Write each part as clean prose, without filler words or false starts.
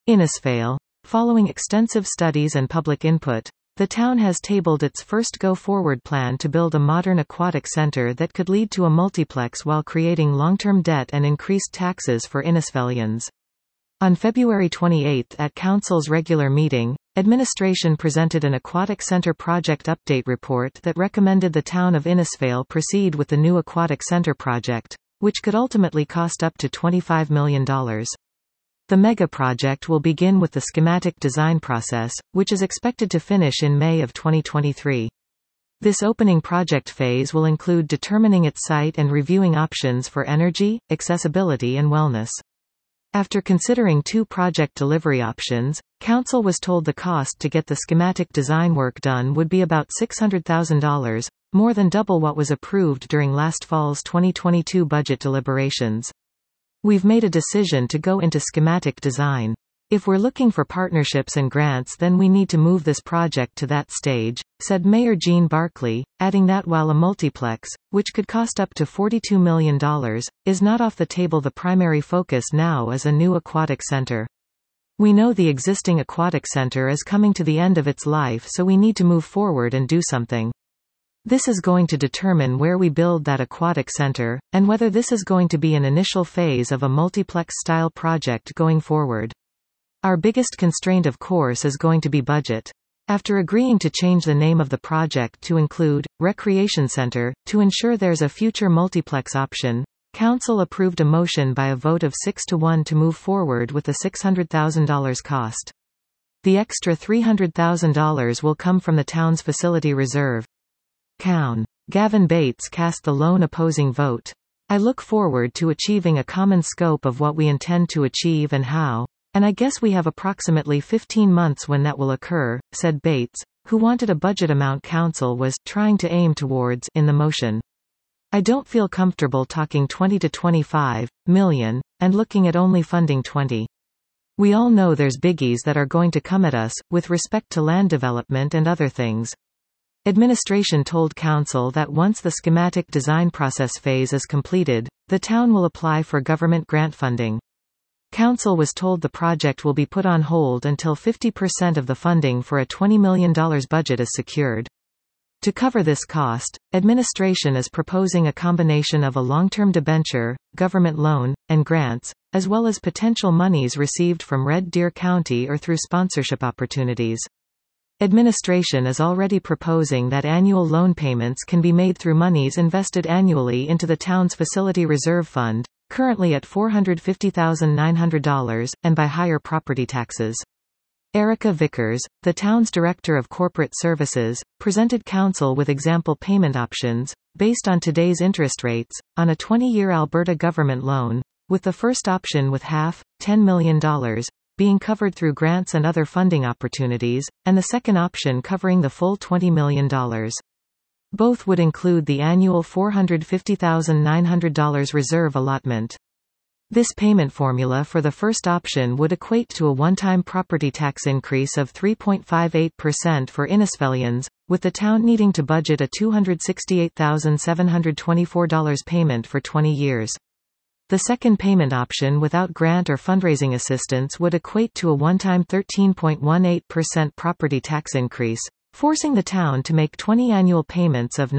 Innisfail. Following extensive studies and public input, the town has tabled its first go-forward plan to build a modern aquatic center that could lead to a multiplex while creating long-term debt and increased taxes for Innisfailians. On February 28 at Council's regular meeting, administration presented an aquatic center project update report that recommended the town of Innisfail proceed with the new aquatic center project, which could ultimately cost up to $25 million. The mega project will begin with the schematic design process, which is expected to finish in May of 2023. This opening project phase will include determining its site and reviewing options for energy, accessibility and wellness. After considering two project delivery options, Council was told the cost to get the schematic design work done would be about $600,000, more than double what was approved during last fall's 2022 budget deliberations. We've made a decision to go into schematic design. If we're looking for partnerships and grants, then we need to move this project to that stage, said Mayor Jean Barclay, adding that while a multiplex, which could cost up to $42 million, is not off the table, the primary focus now is a new aquatic center. We know the existing aquatic center is coming to the end of its life, so we need to move forward and do something. This is going to determine where we build that aquatic center, and whether this is going to be an initial phase of a multiplex-style project going forward. Our biggest constraint, of course, is going to be budget. After agreeing to change the name of the project to include Recreation Center, to ensure there's a future multiplex option, Council approved a motion by a vote of 6-1 to move forward with the $600,000 cost. The extra $300,000 will come from the town's facility reserve. Coun. Gavin Bates cast the lone opposing vote. I look forward to achieving a common scope of what we intend to achieve and how. And I guess we have approximately 15 months when that will occur, said Bates, who wanted a budget amount Council was trying to aim towards in the motion. I don't feel comfortable talking 20 to 25 million, and looking at only funding 20. We all know there's biggies that are going to come at us, with respect to land development and other things. Administration told Council that once the schematic design process phase is completed, the town will apply for government grant funding. Council was told the project will be put on hold until 50% of the funding for a $20 million budget is secured. To cover this cost, administration is proposing a combination of a long-term debenture, government loan, and grants, as well as potential monies received from Red Deer County or through sponsorship opportunities. Administration is already proposing that annual loan payments can be made through monies invested annually into the town's facility reserve fund, currently at $450,900, and by higher property taxes. Erica Vickers, the town's Director of Corporate Services, presented Council with example payment options, based on today's interest rates, on a 20-year Alberta government loan, with the first option with half, $10 million, being covered through grants and other funding opportunities, and the second option covering the full $20 million. Both would include the annual $450,900 reserve allotment. This payment formula for the first option would equate to a one-time property tax increase of 3.58% for Innisfailians, with the town needing to budget a $268,724 payment for 20 years. The second payment option without grant or fundraising assistance would equate to a one-time 13.18% property tax increase, forcing the town to make 20 annual payments of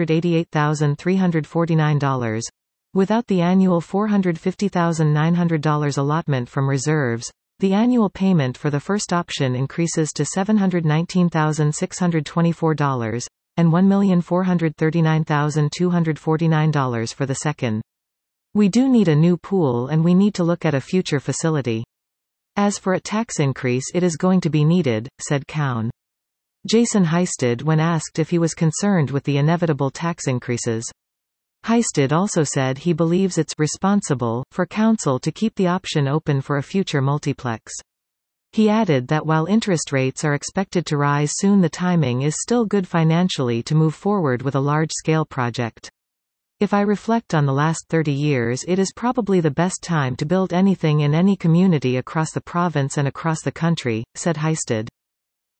$988,349. Without the annual $450,900 allotment from reserves, the annual payment for the first option increases to $719,624, and $1,439,249 for the second. We do need a new pool and we need to look at a future facility. As for a tax increase, it is going to be needed, said Coun. Jason Heisted when asked if he was concerned with the inevitable tax increases. Heisted also said he believes it's responsible for Council to keep the option open for a future multiplex. He added that while interest rates are expected to rise soon, the timing is still good financially to move forward with a large-scale project. If I reflect on the last 30 years, it is probably the best time to build anything in any community across the province and across the country, said Heisted.